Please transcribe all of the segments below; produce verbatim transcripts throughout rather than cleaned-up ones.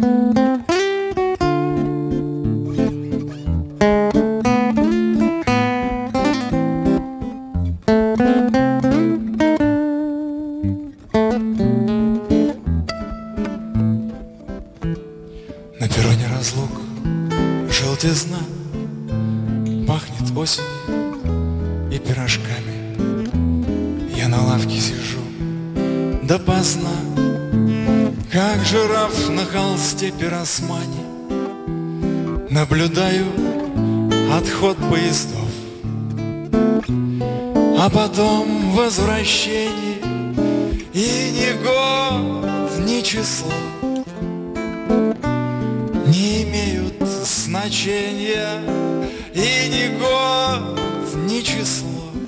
На перроне разлук желтизна, пахнет осенью и пирожками. Я на лавке сижу допоздна, как жираф на холсте пиросмани. Наблюдаю отход поездов, а потом возвращение. И ни год, ни число не имеют значения. И ни год, ни число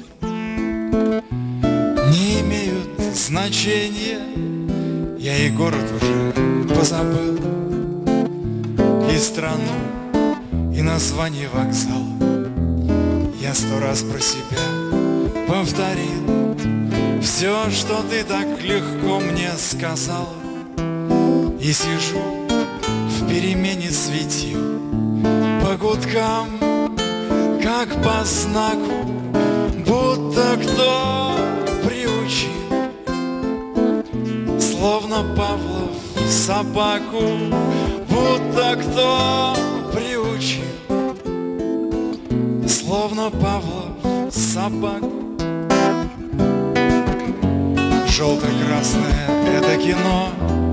не имеют значения. Я и город уже позабыл, и страну, и название вокзала. Я сто раз про себя повторил все, что ты так легко мне сказала. И сижу в перемене светил по гудкам, как по знаку, будто кто приучил, словно Павлов собаку, будто кто приучил, словно Павлов собаку. Желто-красное — это кино,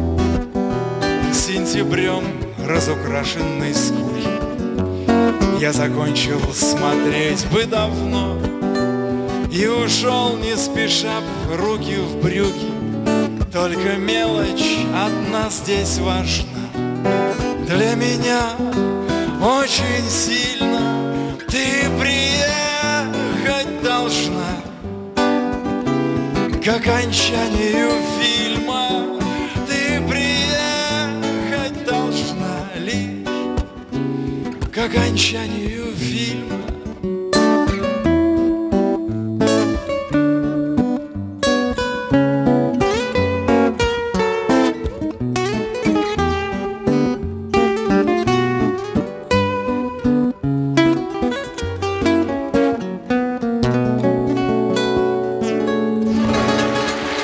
сентябрем разукрашенной скуки. Я закончил смотреть бы давно и ушел не спеша, руки в брюки. Только мелочь одна здесь важна для меня очень сильно. Ты приехать должна к окончанию фильма. Ты приехать должна лишь к окончанию